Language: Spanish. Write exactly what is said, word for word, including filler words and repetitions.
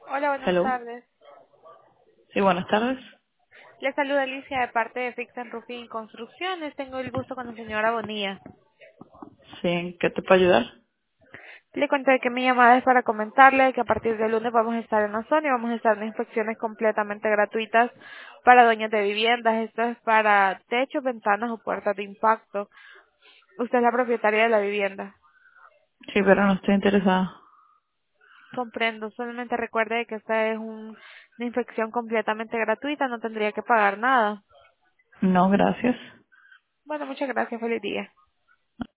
Hola, buenas Hello. tardes. Sí, buenas tardes. Le saluda Alicia de parte de Fix and Roofing y Construcciones. Tengo el gusto con la señora Bonilla. Sí, ¿en qué te puedo ayudar? Le conté que mi llamada es para comentarle que a partir del lunes vamos a estar en la zona y vamos a estar en inspecciones completamente gratuitas para dueños de viviendas. Esto es para techos, ventanas o puertas de impacto. Usted es la propietaria de la vivienda. Sí, pero no estoy interesada. Comprendo. Solamente recuerde que esta es un- una inspección completamente gratuita. No tendría que pagar nada. No, gracias. Bueno, muchas gracias. Feliz día.